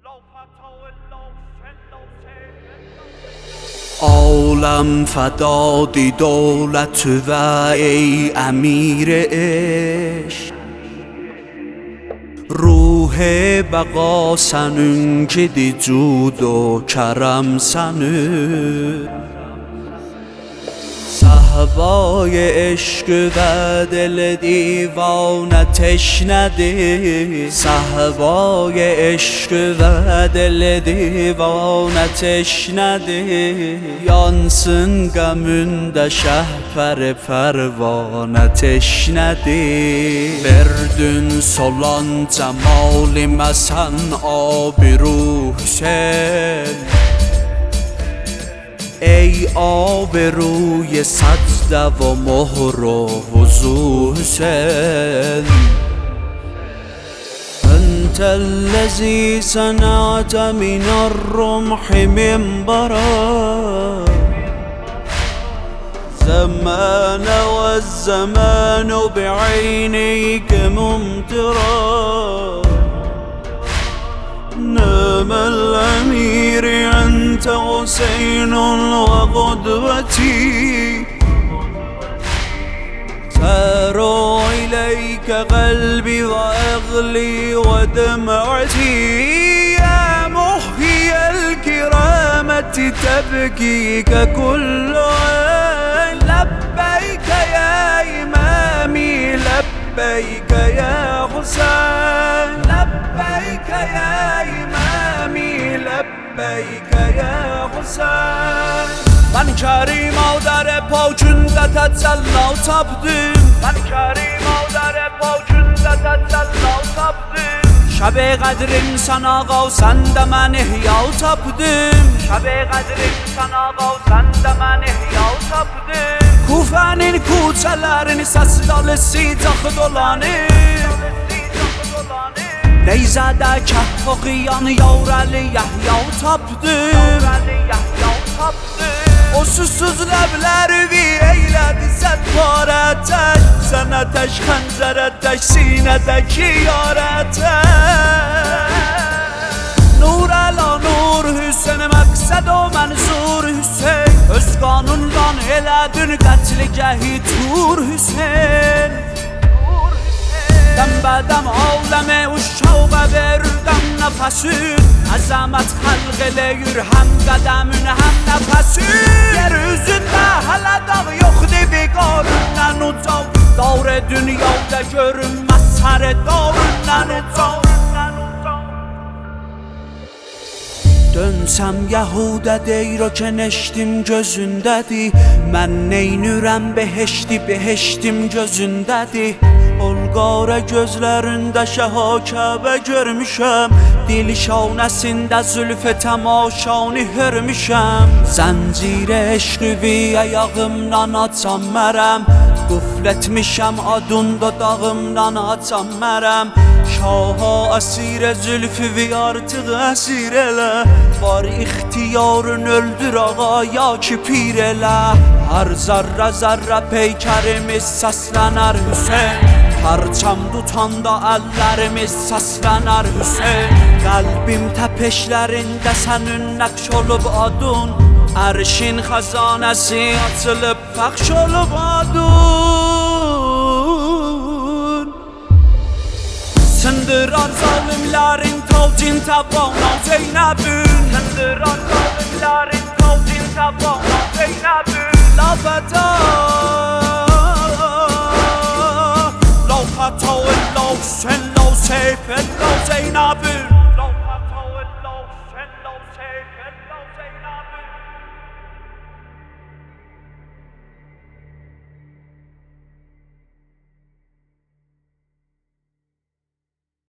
عالم فدادی دولت و ای امیر عشق، روح بقا senin ki cud و کرم senin. صحبای عشق و دل دیوانه تشنه، صحبای عشق و دل دیوانه تشنه. Yansın gamında şehper pervane teşnedi. Verdin solan cemalime sen abiru Hüseyin. ای آبروی سجده و مهر و وضو حسین. انت الذي صنعت من الرمح منبرا، زمان والزمان بعينيك ممطرا. نام الأمير أنت حسين وقدوتي، سار إليك قلبي وأغلي ودمعتي. يا محيي الكرامة تبكيك كل عين. لبيك يا إمامي لبيك يا حسين، لبيك يا إمامي لبيك يا حسين. من کریم در پاچونده تسلا tapdım، من کریم در پاچونده تسلا tapdım. شب قدرین sen ağa sen de mən ihya tapdım، شب قدرین sen ağa sen de mən ihya tapdım. Kufənin kuçələrini səsdalısı cax dolanır، Neyzədə kəhv oxuyan Yavrəli Yəhya tapdım. O susuz ləbləri eylədi zət parətək، sənə tək xəncərətək sinədəki yarətək. Nur əla nur Hüseyin, məqsəd o mənzur Hüseyin. Öz qanundan elədin qətligəhi tur Hüseyin. Dəm aləmi uşağa verdən nəfəsin، əzəmət xəlq eləyir həm qədəmin həm nəfəsin. Yer üzündə hələ dağ yoxdur biqarından ucav، دار dünyada görünməz sər darından ucav. Dönsəm Yəhudə deyir o ki neştim gözündədir. Mən neynürəm behişti behiştim gözündədir. Olqara gözlərində şəha Kəbə görmüşəm، dil şanəsində zülfə təmaşanı hörmüşəm. Zəncir eşqvi ayağımdan açam mərəm، quflətmişəm adında dağımdan açam mərəm. Şaha əsir zülfü artıq əsir elə، var ixtiyarın öldür ağa ya ki pir elə. Hər zərrə zərrə peykərimiz səslənər Hüseyin، parçam tutanda əllərimiz səslənər Hüseyin. Qəlbim təpeşlərində sənin nəqş olub adın، ərşin xəzanəsi açılıb pəxş olub adın. Sındırar zalimlərin tavcin təbana Zeynəbün، sındırar zalimlərin tavcin təbana Zeynəbün. La fəta لا فتى لا حسین لا سیف